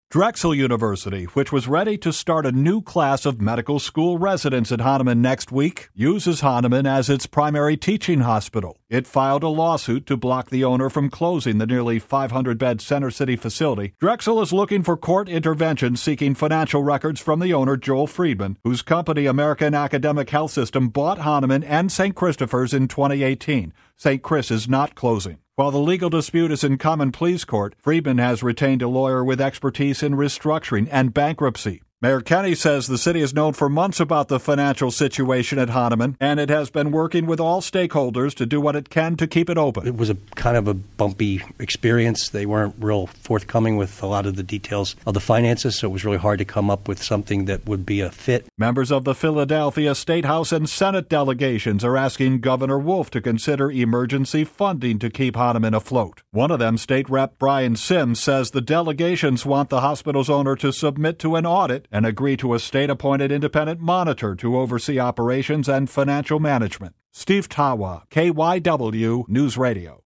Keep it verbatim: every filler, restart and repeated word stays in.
Drexel University, which was ready to start a new class of medical school residents at Hahnemann next week, uses Hahnemann as its primary teaching hospital. It filed a lawsuit to block the owner from closing the nearly five hundred bed Center City facility. Drexel is looking for court intervention seeking financial records from the owner, Joel Friedman, whose company American Academic Health System bought Hahnemann and Saint Christopher's in twenty eighteen. Saint Chris is not closing. While the legal dispute is in common pleas court, Friedman has retained a lawyer with expertise in restructuring and bankruptcy. Mayor Kenny says the city has known for months about the financial situation at Hahnemann, and it has been working with all stakeholders to do what it can to keep it open. It was a kind of a bumpy experience. They weren't real forthcoming with a lot of the details of the finances, so it was really hard to come up with something that would be a fit. Members of the Philadelphia State House and Senate delegations are asking Governor Wolf to consider emergency funding to keep Hahnemann afloat. One of them, State Rep Brian Sims, says the delegations want the hospital's owner to submit to an audit and agree to a state-appointed independent monitor to oversee operations and financial management. Steve Tawa, K Y W News Radio.